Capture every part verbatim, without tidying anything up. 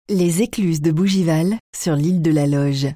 Les écluses de Bougival sur l'île de la Loge.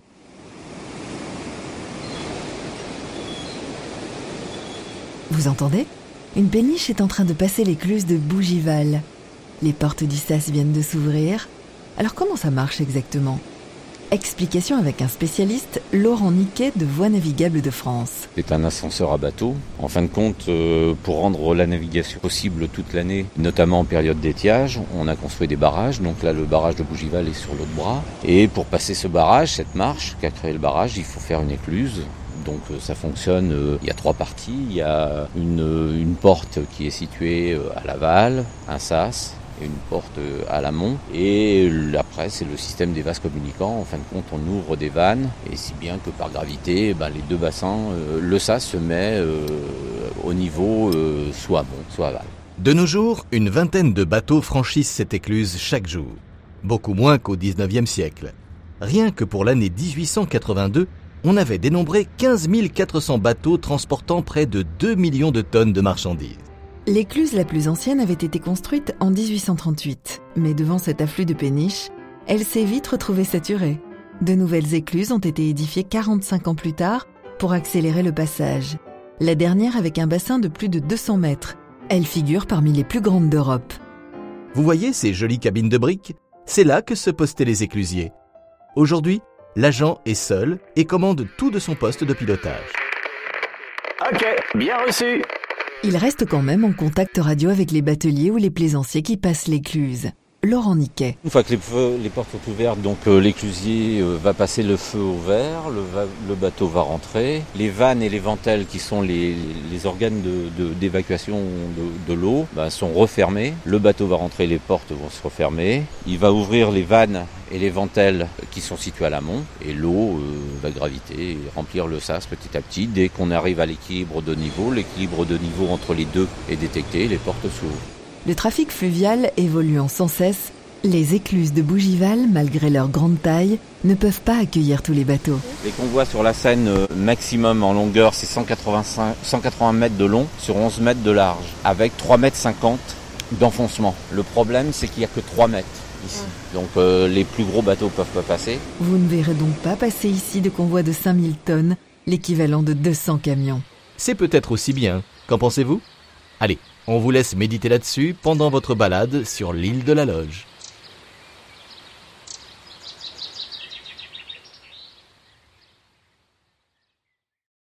Vous entendez ? Une péniche est en train de passer l'écluse de Bougival. Les portes du sas viennent de s'ouvrir. Alors comment ça marche exactement ? Explication avec un spécialiste, Laurent Niquet de Voies navigables de France. C'est un ascenseur à bateau. En fin de compte, euh, pour rendre la navigation possible toute l'année, notamment en période d'étiage, on a construit des barrages. Donc là, le barrage de Bougival est sur l'autre bras. Et pour passer ce barrage, cette marche qu'a créé le barrage, il faut faire une écluse. Donc ça fonctionne, euh, il y a trois parties. Il y a une, une porte qui est située à l'aval, un sas, et une porte à l'amont. Et après, c'est le système des vases communicants. En fin de compte, on ouvre des vannes, et si bien que par gravité, ben, les deux bassins, euh, le sas se met euh, au niveau euh, soit amont, soit aval. De nos jours, une vingtaine de bateaux franchissent cette écluse chaque jour. Beaucoup moins qu'au dix-neuvième siècle. Rien que pour l'année dix-huit cent quatre-vingt-deux, on avait dénombré quinze mille quatre cents bateaux transportant près de deux millions de tonnes de marchandises. L'écluse la plus ancienne avait été construite en dix-huit cent trente-huit, mais devant cet afflux de péniches, elle s'est vite retrouvée saturée. De nouvelles écluses ont été édifiées quarante-cinq ans plus tard pour accélérer le passage. La dernière avec un bassin de plus de deux cents mètres. Elle figure parmi les plus grandes d'Europe. Vous voyez ces jolies cabines de briques ? C'est là que se postaient les éclusiers. Aujourd'hui, l'agent est seul et commande tout de son poste de pilotage. Ok, bien reçu. Il reste quand même en contact radio avec les bateliers ou les plaisanciers qui passent l'écluse. Laurent Niquet. Une fois que les, feux, les portes sont ouvertes, donc euh, l'éclusier euh, va passer le feu au vert, le, va, le bateau va rentrer. Les vannes et les ventelles, qui sont les, les organes de, de, d'évacuation de, de l'eau, bah, sont refermés. Le bateau va rentrer, les portes vont se refermer. Il va ouvrir les vannes et les ventelles qui sont situées à l'amont. Et l'eau euh, va graviter et remplir le sas petit à petit. Dès qu'on arrive à l'équilibre de niveau, l'équilibre de niveau entre les deux est détecté, les portes s'ouvrent. Le trafic fluvial évoluant sans cesse, les écluses de Bougival, malgré leur grande taille, ne peuvent pas accueillir tous les bateaux. Les convois sur la Seine, euh, maximum en longueur, c'est cent quatre-vingt-cinq, cent quatre-vingts mètres de long sur onze mètres de large, avec trois mètres cinquante d'enfoncement. Le problème, c'est qu'il n'y a que trois mètres ici. Donc euh, les plus gros bateaux ne peuvent pas passer. Vous ne verrez donc pas passer ici de convois de cinq mille tonnes, l'équivalent de deux cents camions. C'est peut-être aussi bien. Qu'en pensez-vous ? Allez, on vous laisse méditer là-dessus pendant votre balade sur l'île de la Loge.